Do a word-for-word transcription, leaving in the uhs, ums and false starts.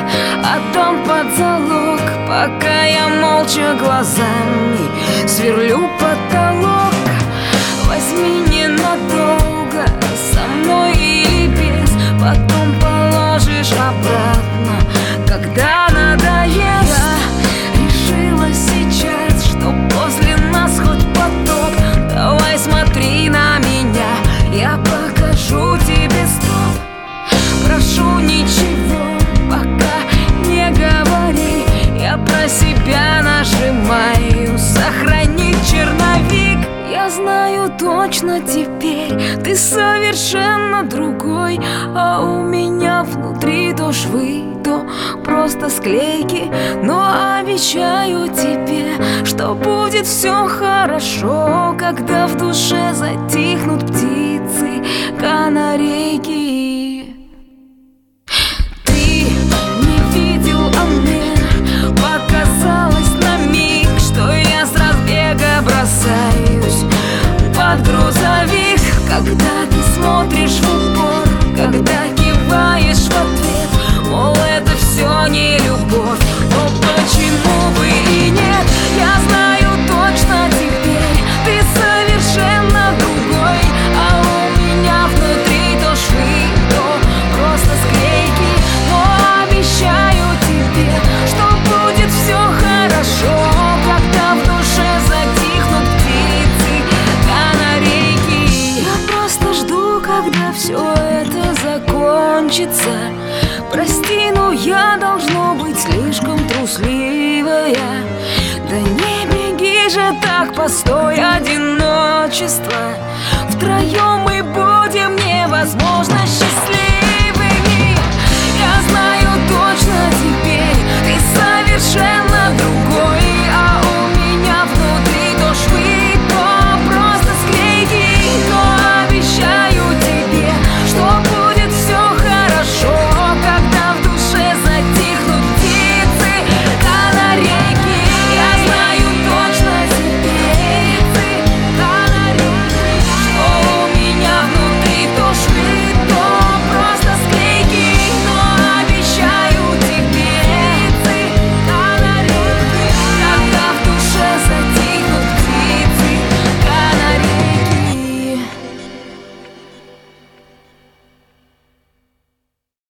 отдам под залог, пока я молча глазами сверлю потолок. Возьми ненадолго, со мной или без, потом положишь обратно, когда надоест. Я решила сейчас, что после нас хоть потоп. Давай смотри на меня, я покажу тебе стоп. Прошу, ничего пока не говори, я про себя нажимаю сохранить черновик. Я знаю точно теперь, ты совершенно другой, а у меня внутри то швы, то просто склейки. Но обещаю тебе, что будет все хорошо, когда в душе затихнут птицы, канарейки. Ты не видел, а мне показалось на миг, что я с разбега бросаюсь под грузовик. Когда ты смотришь в упор, когда киваешь в ответ, мол, это все не любовь, но почему бы и нет? Я знаю точно теперь, ты совершенно другой, а у меня внутри то швы, то просто склейки. Но обещаю тебе, что будет все хорошо, когда в душе затихнут птицы, канарейки. Я просто жду, когда все это закончится. Прости, но я должно быть слишком трусливая. Да не беги же так, постой, одиночество. Втроем мы будем невозможно счастливы.